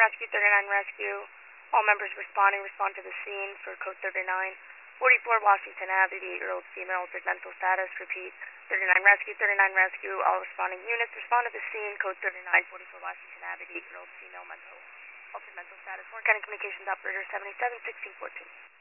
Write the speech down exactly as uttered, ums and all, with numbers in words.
Rescue, thirty-nine Rescue. All members responding, respond to the scene for code thirty-nine. forty-four Washington Avenue, the eight-year-old female altered mental status. Repeat, thirty-nine Rescue, thirty-nine Rescue. All responding units respond to the scene, code thirty-nine. forty-four Washington Avenue, the eight-year-old female mental altered mental status. Warren County Communications Operator seventy-seven sixteen fourteen.